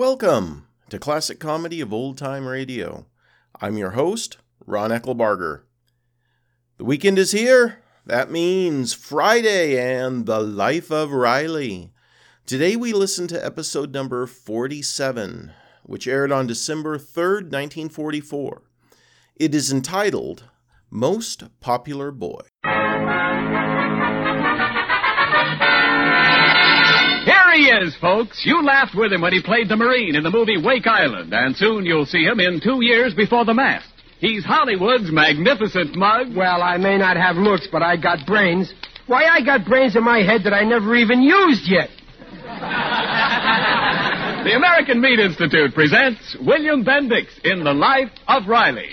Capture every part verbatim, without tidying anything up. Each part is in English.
Welcome to Classic Comedy of Old Time Radio. I'm your host, Ron Eckelbarger. The weekend is here. That means Friday and The Life of Riley. Today we listen to episode number forty-seven, which aired on December third, nineteen forty-four. It is entitled, Most Popular Boy. Here he is, folks. You laughed with him when he played the Marine in the movie Wake Island, and soon you'll see him in Two Years Before the Mast. He's Hollywood's magnificent mug. Well, I may not have looks, but I got brains. Why, I got brains in my head that I never even used yet. The American Meat Institute presents William Bendix in The Life of Riley.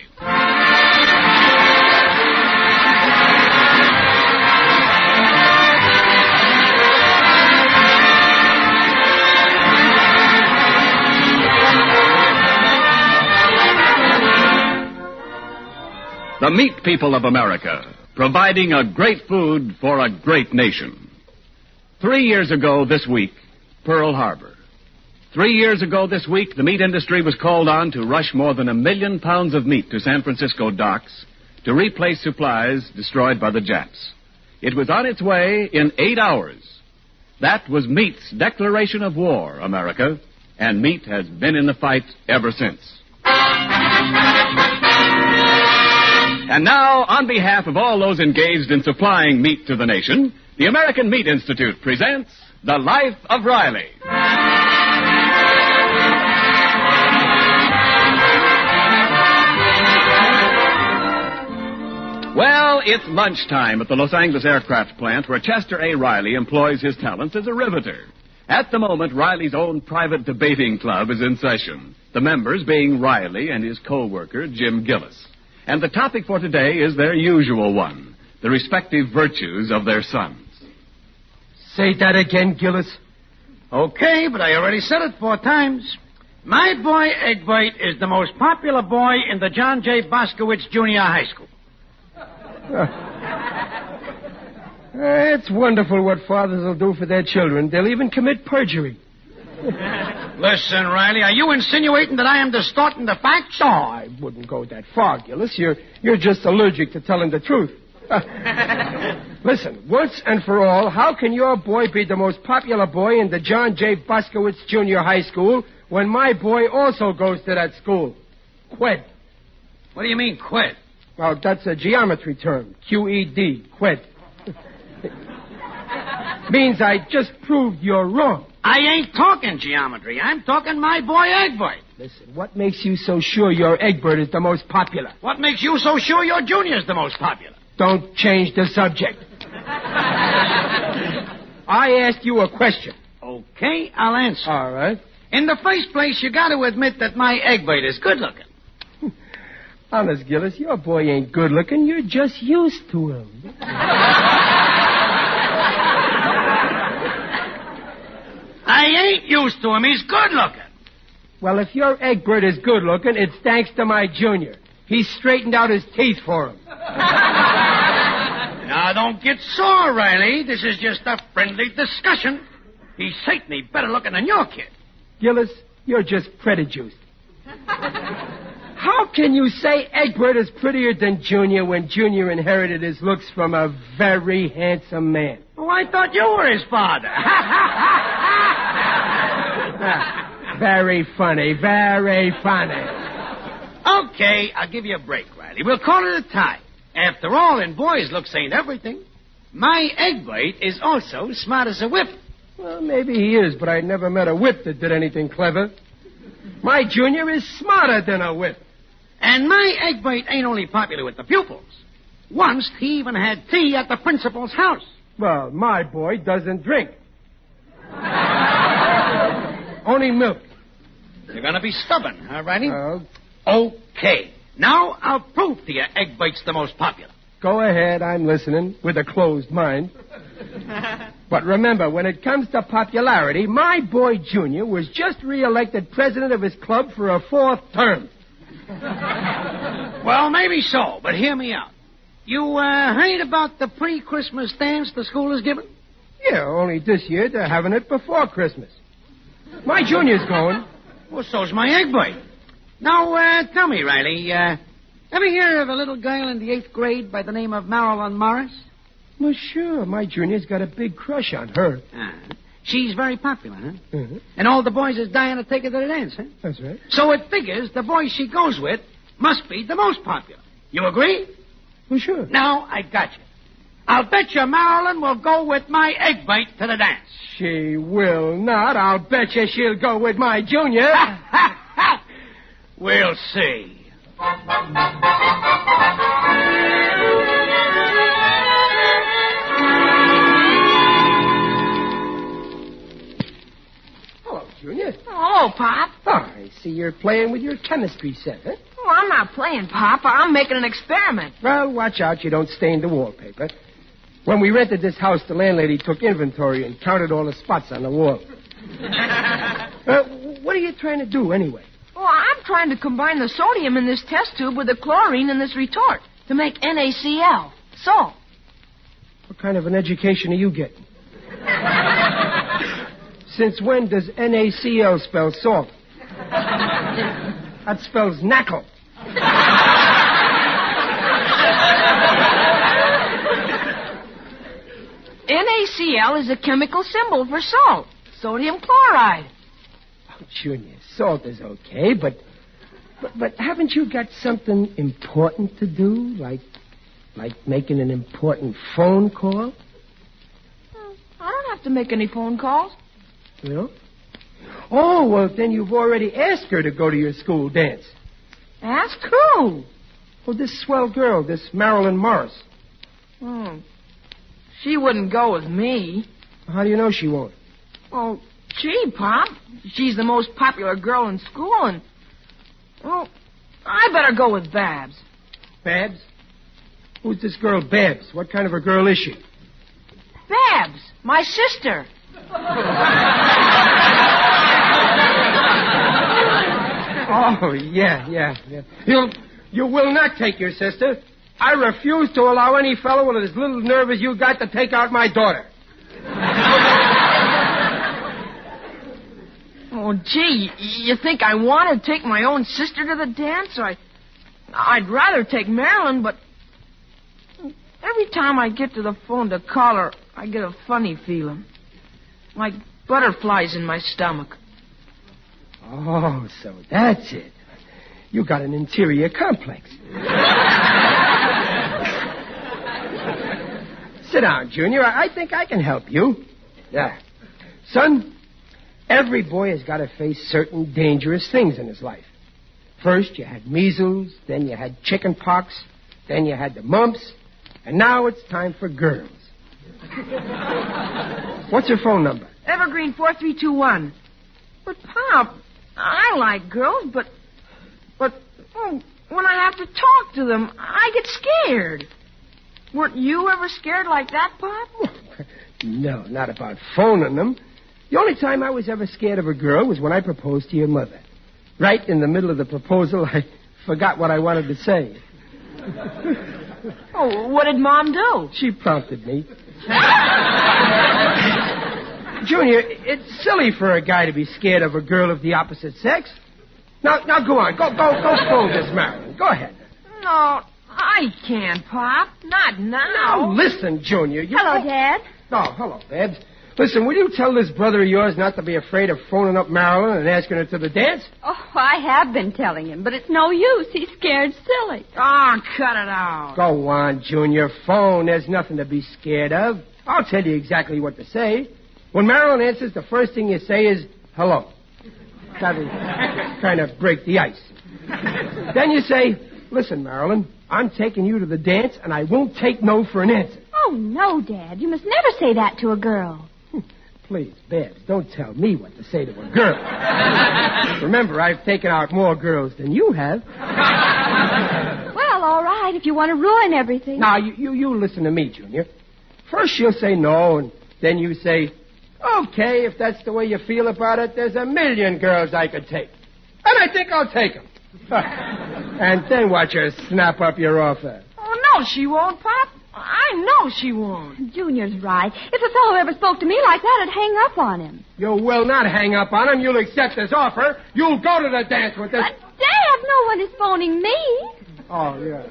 The meat people of America, providing a great food for a great nation. Three years ago this week, Pearl Harbor. Three years ago this week, the meat industry was called on to rush more than a million pounds of meat to San Francisco docks to replace supplies destroyed by the Japs. It was on its way in eight hours. That was meat's declaration of war, America, and meat has been in the fight ever since. And now, on behalf of all those engaged in supplying meat to the nation, the American Meat Institute presents The Life of Riley. Well, it's lunchtime at the Los Angeles Aircraft Plant where Chester A. Riley employs his talents as a riveter. At the moment, Riley's own private debating club is in session, the members being Riley and his co-worker, Jim Gillis. And the topic for today is their usual one, the respective virtues of their sons. Say that again, Gillis. Okay, but I already said it four times. My boy, Egbert, is the most popular boy in the John J. Boskowitz Junior High School. It's wonderful what fathers will do for their children. They'll even commit perjury. Listen, Riley, are you insinuating that I am distorting the facts? Oh, I wouldn't go that far, Gillis. You're, you're just allergic to telling the truth. Listen, once and for all, how can your boy be the most popular boy in the John J. Boskowitz Junior High School when my boy also goes to that school? Qued. What do you mean, qued? Well, that's a geometry term. Q E D, qued. Means I just proved you're wrong. I ain't talking geometry. I'm talking my boy Egbert. Listen, what makes you so sure your Egbert is the most popular? What makes you so sure your Junior's the most popular? Don't change the subject. I asked you a question. Okay, I'll answer. All right. In the first place, you got to admit that my Egbert is good-looking. Honest, Gillis, your boy ain't good-looking. You're just used to him. I ain't used to him. He's good-looking. Well, if your Egbert is good-looking, it's thanks to my Junior. He straightened out his teeth for him. Now, don't get sore, Riley. This is just a friendly discussion. He's certainly better looking than your kid. Gillis, you're just prejudiced. How can you say Egbert is prettier than Junior when Junior inherited his looks from a very handsome man? Oh, I thought you were his father. Very funny, very funny. Okay, I'll give you a break, Riley. We'll call it a tie. After all, in boys, looks ain't everything. My Egbert is also smart as a whip. Well, maybe he is, but I never met a whip that did anything clever. My Junior is smarter than a whip. And my Egbert ain't only popular with the pupils. Once, he even had tea at the principal's house. Well, my boy doesn't drink. Only milk. You're going to be stubborn, huh, Riley? Uh, okay. Now, I'll prove to you Egbert's the most popular. Go ahead, I'm listening, with a closed mind. But remember, when it comes to popularity, my boy Junior was just re-elected president of his club for a fourth term. Well, maybe so, but hear me out. You uh, heard about the pre-Christmas dance the school is giving? Yeah, only this year they're having it before Christmas. My Junior's going. Well, so's my egg bite. Now, uh, tell me, Riley, uh, ever hear of a little girl in the eighth grade by the name of Marilyn Morris? Well, sure. My Junior's got a big crush on her. Ah, she's very popular, huh? Mm-hmm. And all the boys is dying to take her to the dance, huh? That's right. So it figures the boy she goes with must be the most popular. You agree? Well, sure. Now, I got you. I'll bet you Marilyn will go with my egg bite to the dance. She will not. I'll bet you she'll go with my Junior. We'll see. Hello, Junior. Hello, Pop. Oh, I see you're playing with your chemistry set, huh? Oh, I'm not playing, Pop. I'm making an experiment. Well, watch out you don't stain the wallpaper. When we rented this house, the landlady took inventory and counted all the spots on the wall. uh, what are you trying to do, anyway? Well, I'm trying to combine the sodium in this test tube with the chlorine in this retort to make NaCl, salt. What kind of an education are you getting? Since when does NaCl spell salt? That spells knackle. NaCl is a chemical symbol for salt, sodium chloride. Oh, Junior, salt is okay, but, but but haven't you got something important to do, like like making an important phone call? I don't have to make any phone calls. You know? Oh, well, then you've already asked her to go to your school dance. Ask who? Well, this swell girl, this Marilyn Morris. Hmm. She wouldn't go with me. How do you know she won't? Well, gee, Pop. She's the most popular girl in school, and... Well, I better go with Babs. Babs? Who's this girl, Babs? What kind of a girl is she? Babs, my sister. Oh, yeah, yeah, yeah. You, you will not take your sister. I refuse to allow any fellow with as little nerve as you got to take out my daughter. Oh, gee, you think I want to take my own sister to the dance? I, I'd rather take Marilyn, but every time I get to the phone to call her, I get a funny feeling. Like butterflies in my stomach. Oh, so that's it. You got an interior complex. Sit down, Junior. I think I can help you. Yeah. Son, every boy has got to face certain dangerous things in his life. First, you had measles, then you had chicken pox, then you had the mumps, and now it's time for girls. What's your phone number? Evergreen four three two one. But, Pop, I like girls, but... But, oh, when I have to talk to them, I get scared. Weren't you ever scared like that, Pop? No, not about phoning them. The only time I was ever scared of a girl was when I proposed to your mother. Right in the middle of the proposal, I forgot what I wanted to say. Oh, what did Mom do? She prompted me. Junior, it's silly for a guy to be scared of a girl of the opposite sex. Now, now go on. Go, go, go phone this Marilyn. Go ahead. No, I can't, Pop. Not now. Now, listen, Junior. You... Hello, Dad. Oh, hello, Babs. Listen, will you tell this brother of yours not to be afraid of phoning up Marilyn and asking her to the dance? Oh, I have been telling him, but it's no use. He's scared silly. Oh, cut it out. Go on, Junior. Phone. There's nothing to be scared of. I'll tell you exactly what to say. When Marilyn answers, the first thing you say is, hello. That'll kind of break the ice. Then you say, listen, Marilyn, I'm taking you to the dance, and I won't take no for an answer. Oh, no, Dad. You must never say that to a girl. Please, Babs, don't tell me what to say to a girl. Remember, I've taken out more girls than you have. Well, all right, if you want to ruin everything. Now, you, you, you listen to me, Junior. First she'll say no, and then you say, okay, if that's the way you feel about it, there's a million girls I could take. And I think I'll take them. And then watch her snap up your offer. Oh, no, she won't, Pop. I know she won't. Junior's right. If a fellow ever spoke to me like that, I'd hang up on him. You will not hang up on him. You'll accept this offer. You'll go to the dance with this... But, Dad, no one is phoning me. Oh, yeah.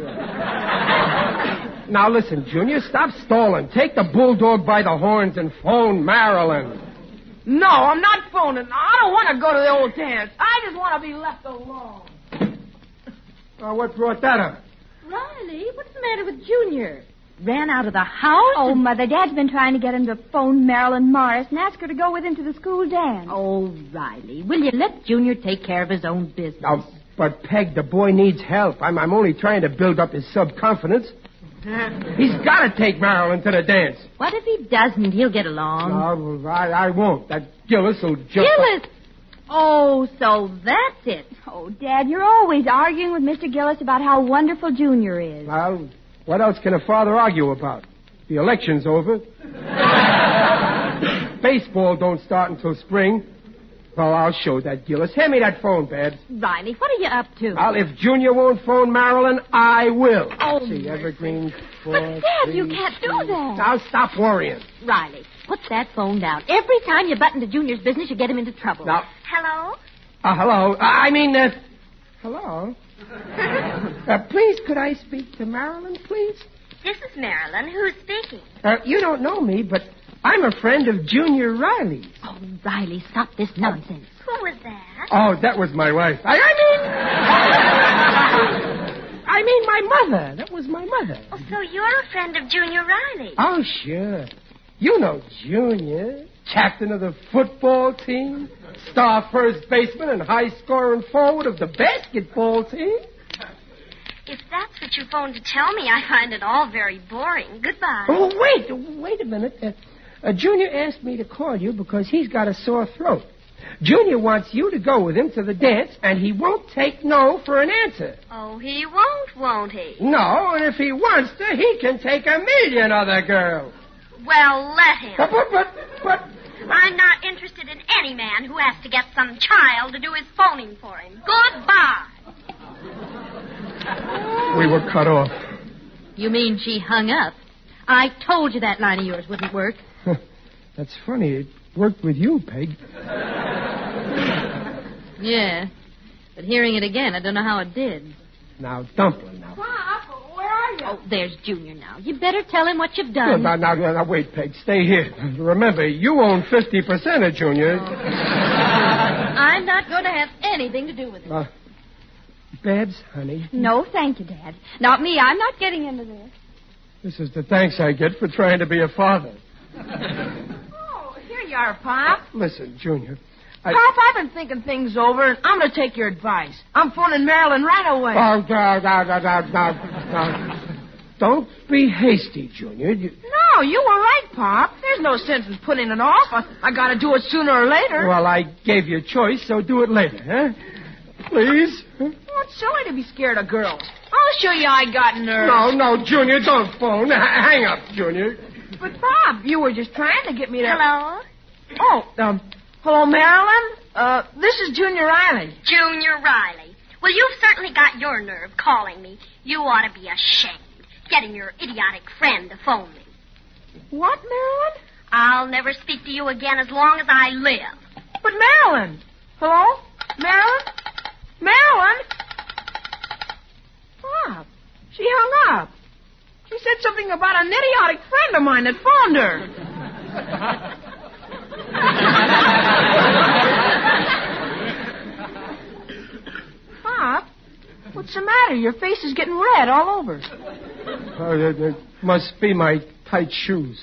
yeah. Now, listen, Junior, stop stalling. Take the bulldog by the horns and phone Marilyn. No, I'm not phoning. I don't want to go to the old dance. I just want to be left alone. Oh, what brought that up? Riley, what's the matter with Junior? Ran out of the house? Oh, Mother, Dad's been trying to get him to phone Marilyn Morris and ask her to go with him to the school dance. Oh, Riley, will you let Junior take care of his own business? Now, but, Peg, the boy needs help. I'm, I'm only trying to build up his self-confidence. He's got to take Marilyn to the dance. What if he doesn't? He'll get along. No, I, I won't. That Gillis will jump... Gillis! Oh, so that's it. Oh, Dad, you're always arguing with Mister Gillis about how wonderful Junior is. Well, what else can a father argue about? The election's over. Baseball don't start until spring. Well, I'll show that, Gillis. Hand me that phone, Babs. Riley, what are you up to? Well, if Junior won't phone Marilyn, I will. Oh, see, Evergreen... Four, but, Dad, three, you can't do that. Now, stop worrying. Riley, put that phone down. Every time you butt into Junior's business, you get him into trouble. Now... Hello? Uh, hello. Uh, I mean, uh... Hello? uh, please, could I speak to Marilyn, please? This is Marilyn. Who's speaking? Uh, you don't know me, but I'm a friend of Junior Riley's. Oh, Riley, stop this nonsense. Who was that? Oh, that was my wife. I, I mean... I mean my mother. That was my mother. Oh, so you're a friend of Junior Riley? Oh, sure. You know Junior, captain of the football team, star first baseman and high-scoring forward of the basketball team. If that's what you phoned to tell me, I find it all very boring. Goodbye. Oh, wait. Wait a minute. Uh, uh, Junior asked me to call you because he's got a sore throat. Junior wants you to go with him to the dance, and he won't take no for an answer. Oh, he won't, won't he? No, and if he wants to, he can take a million other girls. Well, let him. But, but, but, but... I'm not interested in any man who has to get some child to do his phoning for him. Goodbye. We were cut off. You mean she hung up? I told you that line of yours wouldn't work. That's funny. It worked with you, Peg. Yeah. But hearing it again, I don't know how it did. Now, Dumpling, now. Pop, where are you? Oh, there's Junior now. You better tell him what you've No, done. now, now, now, wait, Peg. Stay here. Remember, you own fifty percent of Junior. Oh. I'm not going to have anything to do with it. Uh, Babs, honey. No, thank you, Dad. Not me. I'm not getting into this. This is the thanks I get for trying to be a father. Oh, here you are, Pop. Listen, Junior. I... Pop, I've been thinking things over, and I'm going to take your advice. I'm phoning Marilyn right away. Oh, no, no, no, no, no, no. Don't be hasty, Junior. You... No, you were right, Pop. There's no sense in putting it off. I, I got to do it sooner or later. Well, I gave you a choice, so do it later, huh? Please? Huh? Oh, it's silly to be scared of girls. I'll show you I got nerve. No, no, Junior, don't phone. H- hang up, Junior. But, Bob, you were just trying to get me to... Hello? Oh, um, hello, Marilyn? Uh, this is Junior Riley. Junior Riley. Well, you've certainly got your nerve calling me. You ought to be ashamed, getting your idiotic friend to phone me. What, Marilyn? I'll never speak to you again as long as I live. But, Marilyn. Hello? Marilyn? Marilyn? Bob, she hung up. She said something about an idiotic friend of mine that phoned her. Bob, what's the matter? Your face is getting red all over. Oh, it, it must be my tight shoes.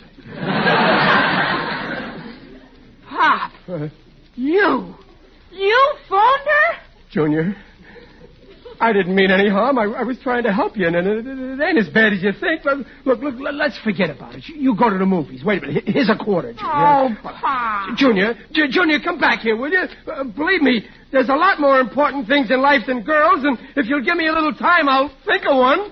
Pop, Uh, you, you phoned her? Junior, I didn't mean any harm. I, I was trying to help you, and it, it, it ain't as bad as you think. But look, look, let- let's forget about it. You, you go to the movies. Wait a minute. Here- Here's a quarter, Junior. Oh, Pop. Junior, J- Junior, come back here, will you? Uh, believe me, there's a lot more important things in life than girls, and if you'll give me a little time, I'll think of one.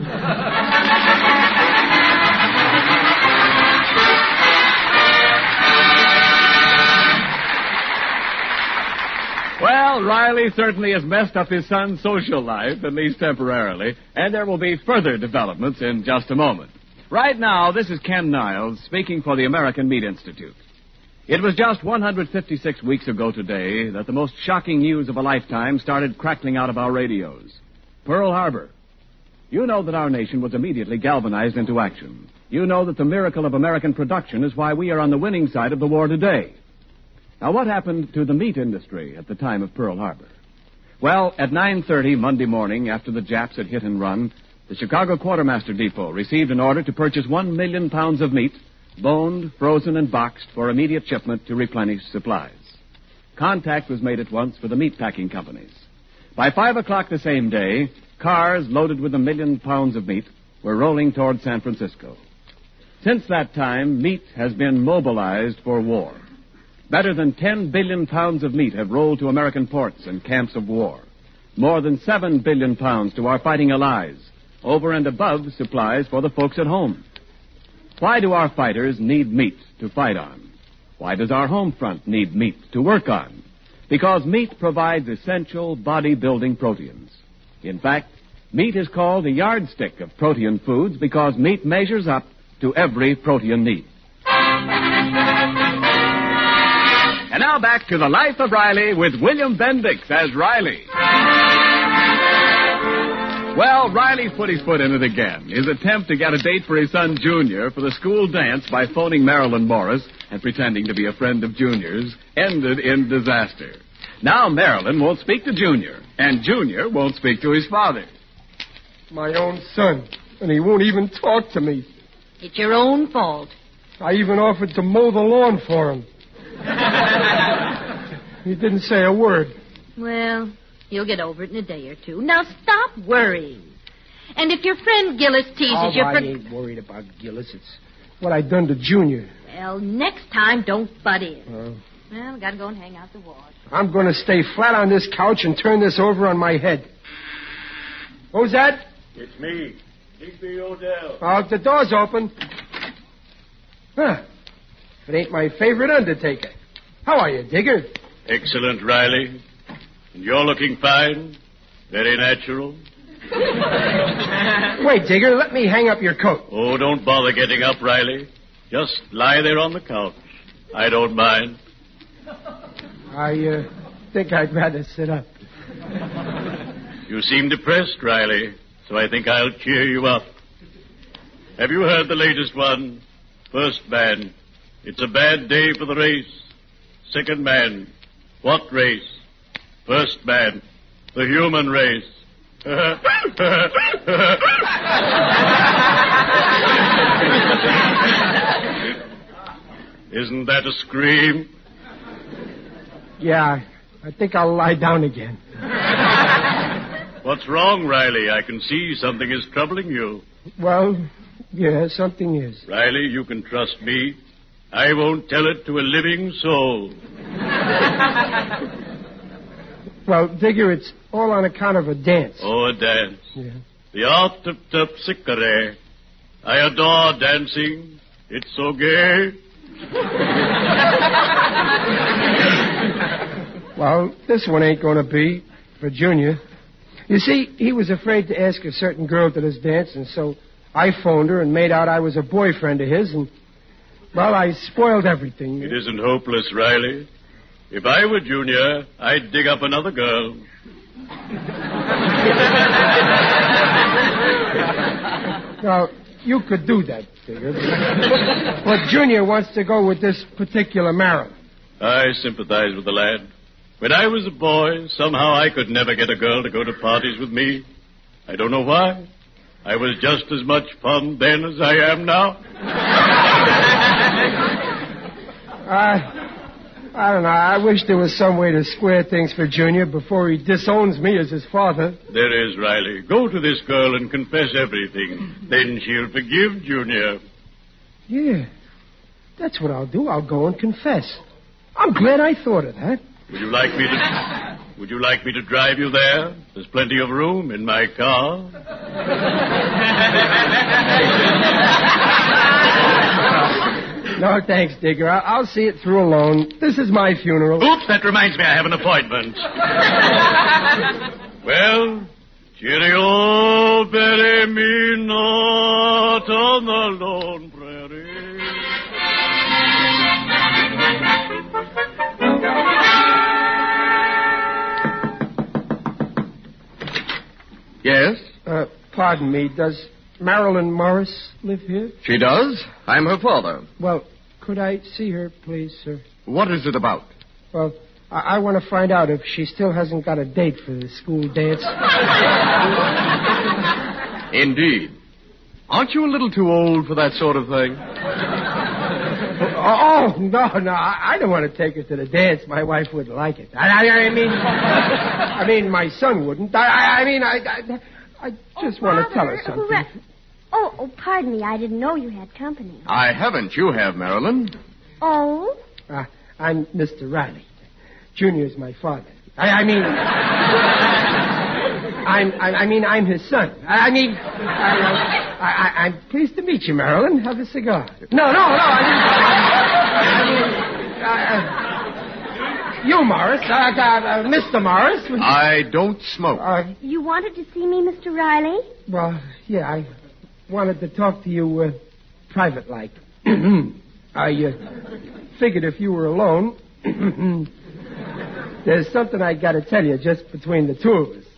Well, Riley certainly has messed up his son's social life, at least temporarily, and there will be further developments in just a moment. Right now, this is Ken Niles speaking for the American Meat Institute. It was just one hundred fifty-six weeks ago today that the most shocking news of a lifetime started crackling out of our radios. Pearl Harbor. You know that our nation was immediately galvanized into action. You know that the miracle of American production is why we are on the winning side of the war today. Now, what happened to the meat industry at the time of Pearl Harbor? Well, at nine thirty Monday morning, after the Japs had hit and run, the Chicago Quartermaster Depot received an order to purchase one million pounds of meat, boned, frozen, and boxed for immediate shipment to replenish supplies. Contact was made at once for the meat packing companies. By five o'clock the same day, cars loaded with a million pounds of meat were rolling toward San Francisco. Since that time, meat has been mobilized for war. Better than ten billion pounds of meat have rolled to American ports and camps of war. More than seven billion pounds to our fighting allies, over and above supplies for the folks at home. Why do our fighters need meat to fight on? Why does our home front need meat to work on? Because meat provides essential body-building proteins. In fact, meat is called the yardstick of protein foods because meat measures up to every protein need. And now back to the Life of Riley with William Bendix as Riley. Well, Riley put his foot in it again. His attempt to get a date for his son Junior for the school dance by phoning Marilyn Morris and pretending to be a friend of Junior's ended in disaster. Now Marilyn won't speak to Junior, and Junior won't speak to his father. My own son, and he won't even talk to me. It's your own fault. I even offered to mow the lawn for him. He didn't say a word. Well, you'll get over it in a day or two. Now stop worrying. And if your friend Gillis teases oh, you I for... ain't worried about Gillis. It's what I done to Junior. Well, next time, don't butt in. Uh, well, we gotta go and hang out the wash. I'm going to stay flat on this couch and turn this over on my head. Who's that? It's me, Digby Odell. Oh, the door's open. Huh. It ain't my favorite undertaker. How are you, Digger? Excellent, Riley. And you're looking fine. Very natural. Wait, Digger, let me hang up your coat. Oh, don't bother getting up, Riley. Just lie there on the couch. I don't mind. I uh, think I'd rather sit up. You seem depressed, Riley, so I think I'll cheer you up. Have you heard the latest one? First man, it's a bad day for the race. Second man, what race? First man, the human race. Isn't that a scream? Yeah, I think I'll lie down again. What's wrong, Riley? I can see something is troubling you. Well, yeah, something is. Riley, you can trust me. I won't tell it to a living soul. Well, Digger, it's all on account of a dance. Oh, a dance. Yeah. The art of terpsichore. I adore dancing. It's so gay. Well, this one ain't going to be for Junior. You see, he was afraid to ask a certain girl to this dance, and so I phoned her and made out I was a boyfriend of his, and, well, I spoiled everything. It isn't hopeless, Riley. If I were Junior, I'd dig up another girl. Now, you could do that, Digger. But Junior wants to go with this particular Marilyn. I sympathize with the lad. When I was a boy, somehow I could never get a girl to go to parties with me. I don't know why. I was just as much fun then as I am now. I, I don't know. I wish there was some way to square things for Junior before he disowns me as his father. There is, Riley. Go to this girl and confess everything. Then she'll forgive Junior. Yeah, that's what I'll do. I'll go and confess. I'm glad I thought of that. Would you like me to... Would you like me to drive you there? There's plenty of room in my car. No, thanks, Digger. I'll, I'll see it through alone. This is my funeral. Oops, that reminds me I have an appointment. Well, Cheerio, bury me not on the lone prairie. Yes? Uh, pardon me, does Marilyn Morris live here? She does. I'm her father. Well, could I see her, please, sir? What is it about? Well, I, I want to find out if she still hasn't got a date for the school dance. Indeed. Aren't you a little too old for that sort of thing? Oh, no, no, I, I don't want to take her to the dance. My wife wouldn't like it. I, I, I mean, I mean, my son wouldn't. I, I, I mean, I, I, I just oh, want to Father, tell her something. Ra- oh, oh, pardon me. I didn't know you had company. I haven't. You have, Marilyn. Oh? Uh, I'm Mister Riley. Junior's my father. I, I mean, I'm, I, I mean, I'm his son. I, I mean, I, I, I, I'm pleased to meet you, Marilyn. Have a cigar. No, no, no. I mean, I mean uh, uh, you, Morris. Uh, uh, Mister Morris. I don't smoke. Uh, You wanted to see me, Mister Riley? well, yeah, I wanted to talk to you uh, private-like. I uh, figured if you were alone, there's something I got to tell you just between the two of us.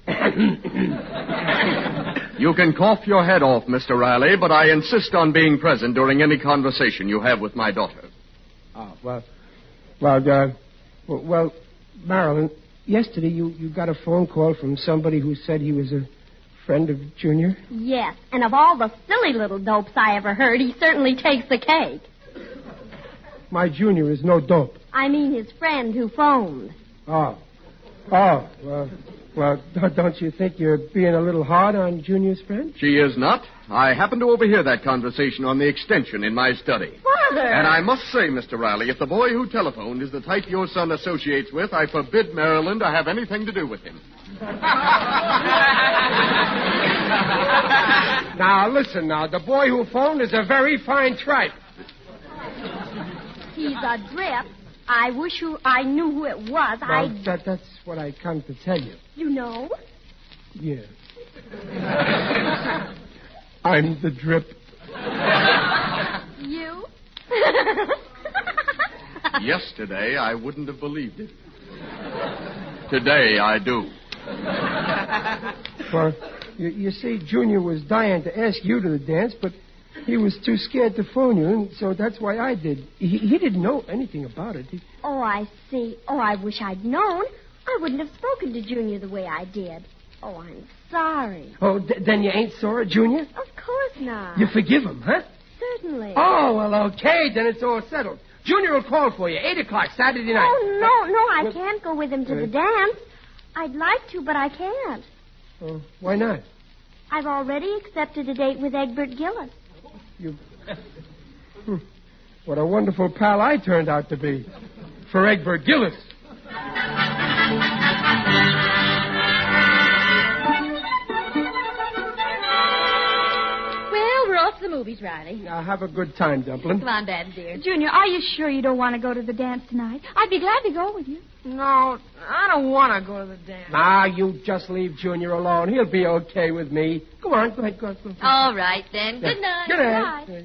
You can cough your head off, Mister Riley, but I insist on being present during any conversation you have with my daughter. Oh, well, well, uh, well, well, Marilyn, yesterday you, you got a phone call from somebody who said he was a friend of Junior? Yes, and of all the silly little dopes I ever heard, he certainly takes the cake. My Junior is no dope. I mean his friend who phoned. Oh. Oh, well, well, don't you think you're being a little hard on Junior's friend? She is not. I happened to overhear that conversation on the extension in my study. Father! And I must say, Mister Riley, if the boy who telephoned is the type your son associates with, I forbid Marilyn to have anything to do with him. Now, listen now. The boy who phoned is a very fine tripe. He's a drip. I wish you, I knew who it was. Well, I... that, that's what I come to tell you. You know? Yeah. I'm the drip. You? Yesterday, I wouldn't have believed it. Today, I do. Well, you, you see, Junior was dying to ask you to the dance, but he was too scared to phone you, and so that's why I did. He, he didn't know anything about it. He... Oh, I see. Oh, I wish I'd known. I wouldn't have spoken to Junior the way I did. Oh, I'm sorry. Oh, th- then you ain't sorry, Junior? Of course not. You forgive him, huh? Certainly. Oh, well, okay, then it's all settled. Junior will call for you, eight o'clock Saturday night. Oh, no, no, I Well, can't go with him to uh, the dance. I'd like to, but I can't. Oh, why not? I've already accepted a date with Egbert Gillis. You... Hmm. What a wonderful pal I turned out to be. For Egbert Gillis. Well, we're off to the movies, Riley. Now, have a good time, Dumpling. Come on, Dad, dear. Junior, are you sure you don't want to go to the dance tonight? I'd be glad to go with you. No, I don't want to go to the dance. Ah, you just leave Junior alone. He'll be okay with me. Go on, go ahead, go ahead. Go ahead. All right, then. Good night. Good night.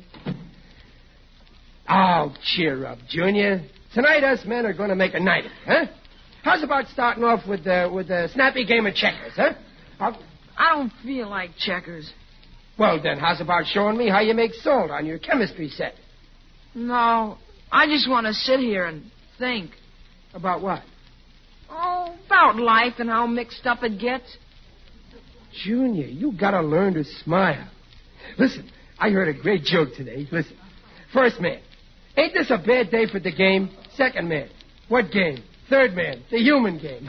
Oh, cheer up, Junior. Tonight, us men are going to make a night of it, huh? How's about starting off with uh, with a snappy game of checkers, huh? I'll... I don't feel like checkers. Well, then, how's about showing me how you make salt on your chemistry set? No, I just want to sit here and think. About what? Oh, about life and how mixed up it gets. Junior, you gotta learn to smile. Listen, I heard a great joke today. Listen. First man, ain't this a bad day for the game? Second man, what game? Third man, the human game.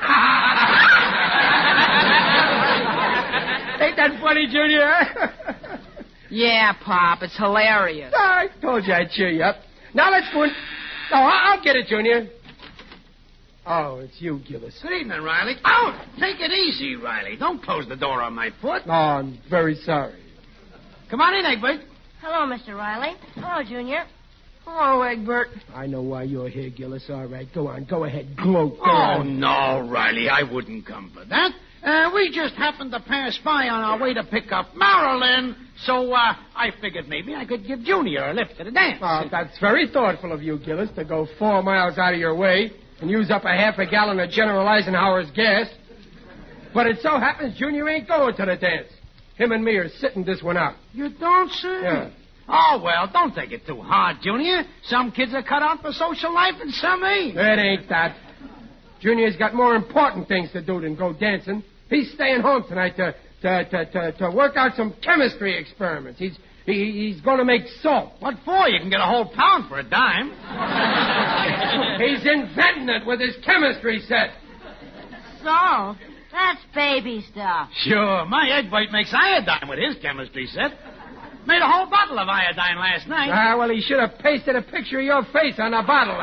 Ain't that funny, Junior? Yeah, Pop, it's hilarious. I told you I'd cheer you up. Now let's go in. Oh, I'll get it, Junior. Oh, it's you, Gillis. Good evening, Riley. Out! Take it easy, Riley. Don't close the door on my foot. Oh, I'm very sorry. Come on in, Egbert. Hello, Mister Riley. Hello, Junior. Hello, Egbert. I know why you're here, Gillis. All right, go on. Go ahead. Gloat. Go Oh, on. no, Riley. I wouldn't come for that. Uh, we just happened to pass by on our way to pick up Marilyn, so uh, I figured maybe I could give Junior a lift to the dance. Oh, that's very thoughtful of you, Gillis, to go four miles out of your way and use up a half a gallon of General Eisenhower's gas. But it so happens Junior ain't going to the dance. Him and me are sitting this one out. You don't say? Yeah. Oh, well, don't take it too hard, Junior. Some kids are cut out for social life and some ain't. It ain't that. Junior's got more important things to do than go dancing. He's staying home tonight to to to to, to work out some chemistry experiments. He's he, he's going to make salt. What for? You can get a whole pound for a dime. He's inventing it with his chemistry set. Salt? That's baby stuff. Sure. My egg white makes iodine with his chemistry set. Made a whole bottle of iodine last night. Ah, well, he should have pasted a picture of your face on the bottle.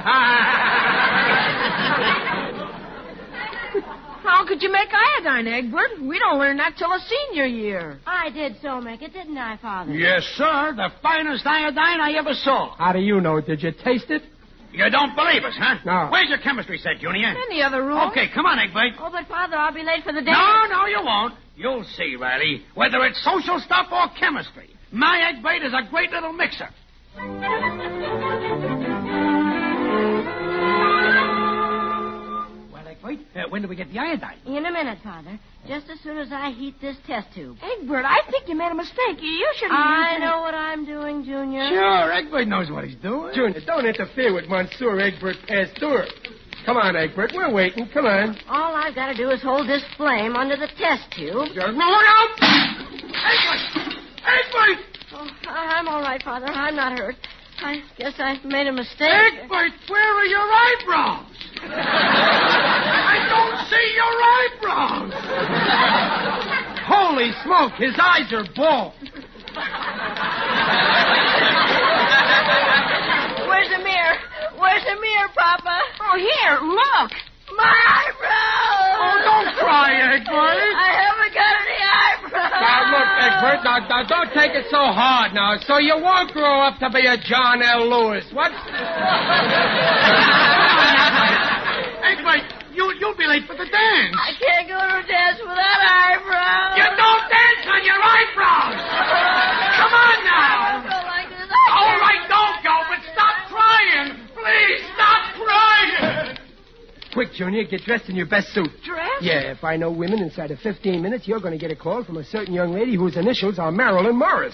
How could you make iodine, Egbert? We don't learn that till a senior year. I did so make it, didn't I, Father? Yes, sir. The finest iodine I ever saw. How do you know? Did you taste it? You don't believe us, huh? No. Where's your chemistry set, Junior? In the other room. Okay, come on, Egbert. Oh, but, Father, I'll be late for the dance. No, no, you won't. You'll see, Riley. Whether it's social stuff or chemistry, my Egbert is a great little mixer. Wait, uh, when do we get the iodine? In a minute, Father. Just as soon as I heat this test tube. Egbert, I think you made a mistake. You shouldn't I use know what I'm doing, Junior. Sure, Egbert knows what he's doing. Junior, don't interfere with Monsieur Egbert Pasteur. Come on, Egbert. We're waiting. Come on. All I've got to do is hold this flame under the test tube. Just roll it out! Egbert! Egbert! Oh, I'm all right, Father. I'm not hurt. I guess I made a mistake. Egbert, where are your eyebrows? I don't see your eyebrows. Holy smoke, his eyes are bald. Where's the mirror? Where's the mirror, Papa? Oh, here, look. My eyebrows! Oh, don't cry, Egbert. I haven't got any eyebrows. Now, look, Egbert, now, now, don't take it so hard now, so you won't grow up to be a John L. Lewis. What? Egbert, you, you'll be late for the dance. I can't go to a dance without eyebrows. You don't dance on your eyebrows. Come on now. I don't go like this. All right, don't go, but stop crying. Please, stop crying. Quick, Junior, get dressed in your best suit. Dress? Yeah, if I know women inside of fifteen minutes, you're going to get a call from a certain young lady whose initials are Marilyn Morris.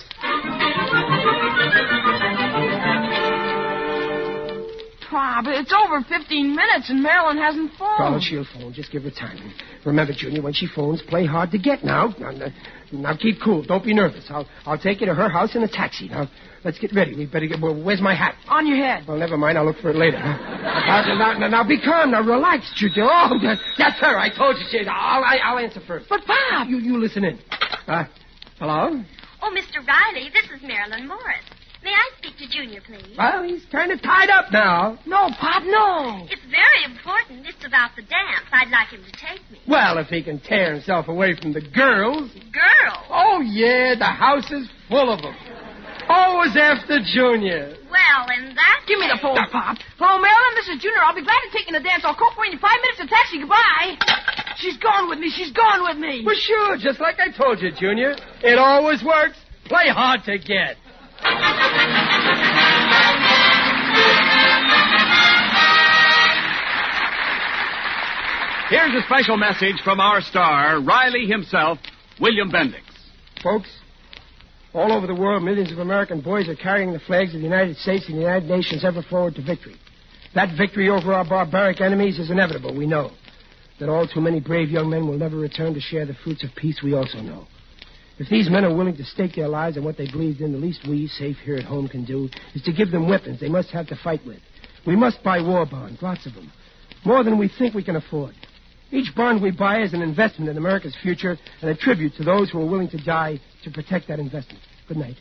Pop, it's over fifteen minutes and Marilyn hasn't phoned. Well, she'll phone. Just give her time. Remember, Junior, when she phones, play hard to get now. Now, now, now keep cool. Don't be nervous. I'll I'll take you to her house in a taxi. Now, let's get ready. We better get... Well, where's my hat? On your head. Well, never mind. I'll look for it later. Huh? now, now, now, now, be calm. Now, relax, Junior. Oh, that, that's her. I told you she... I'll, I, I'll answer first. But, Pop... You, you listen in. Uh, hello? Oh, Mister Riley, this is Marilyn Morris. May I speak to Junior, please? Well, he's kind of tied up now. No, Pop, no. It's very important. It's about the dance. I'd like him to take me. Well, if he can tear himself away from the girls. Girls? Oh, yeah, the house is full of them. Always after Junior. Well, in that Give me the case- phone, Pop. Hello, Marilyn, this is Junior. I'll be glad to take you to dance. I'll call for you in five minutes. A taxi. Goodbye. She's gone with me. She's gone with me. Well, sure, just like I told you, Junior. It always works. Play hard to get. Here's a special message from our star, Riley himself, William Bendix. Folks, all over the world, millions of American boys are carrying the flags of the United States and the United Nations ever forward to victory. That victory over our barbaric enemies is inevitable, we know. That all too many brave young men will never return to share the fruits of peace, we also know. If these men are willing to stake their lives on what they believed in, the least we, safe here at home, can do is to give them weapons they must have to fight with. We must buy war bonds, lots of them. More than we think we can afford. Each bond we buy is an investment in America's future and a tribute to those who are willing to die to protect that investment. Good night.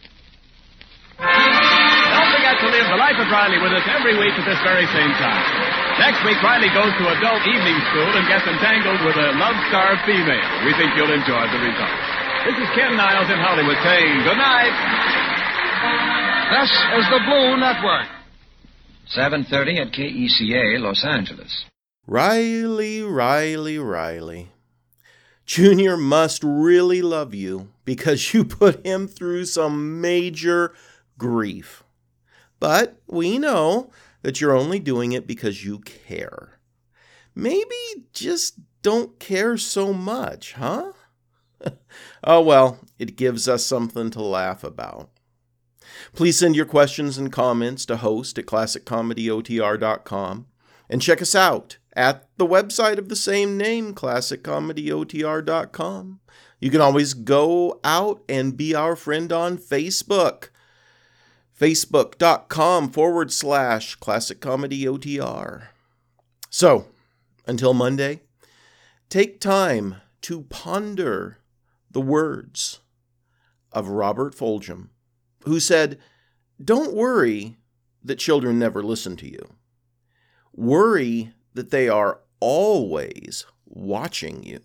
Don't forget to live the life of Riley with us every week at this very same time. Next week, Riley goes to adult evening school and gets entangled with a love-starved female. We think you'll enjoy the results. This is Ken Niles in Hollywood saying good night. This is the Blue Network. seven thirty at K E C A, Los Angeles. Riley, Riley, Riley. Junior must really love you because you put him through some major grief. But we know that you're only doing it because you care. Maybe just don't care so much, huh? Oh well, it gives us something to laugh about. Please send your questions and comments to host at classic comedy o t r dot com and check us out at the website of the same name, classic comedy o t r dot com. You can always go out and be our friend on Facebook. Facebook.com forward slash Classic Comedy O T R. So, until Monday, take time to ponder the words of Robert Fulghum, who said, "Don't worry that children never listen to you. Worry that they are always watching you."